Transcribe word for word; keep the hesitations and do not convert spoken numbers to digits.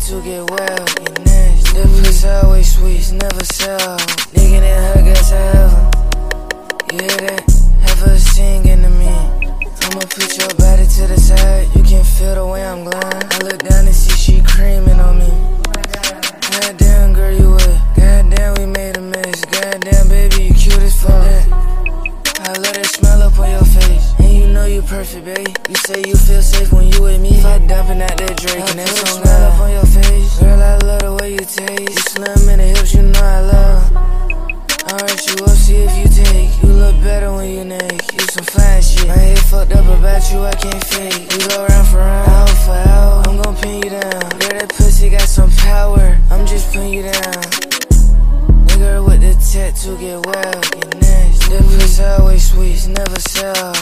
tattoo get well, get nasty. That pussy always sweet, it's never sell. Nigga that her got to heaven. You hear that? Have her singing to me. I'ma put your body to the side, you can feel the way I'm gliding. I look down and see she creaming on me. Goddamn girl, you wet. Goddamn, we made a mess. Goddamn, baby, you cute as fuck. I let her smile up on your face, and you know you perfect, babe. You say you feel safe when you with me. Fuck dumping out that Drake, and that's on smile up on your face. Girl, I love the way you taste. You slim in the hips, you know I love. I'll write you up, see if you take. You look better when you naked. You some fine shit. My head fucked up about you, I can't fake. We go round for round, out for out. I'm gon' pin you down. Girl, that pussy got some power. I'm just putting you down. Nigga with the tattoo get well, get nasty. That pussy always sweet, it's never sell.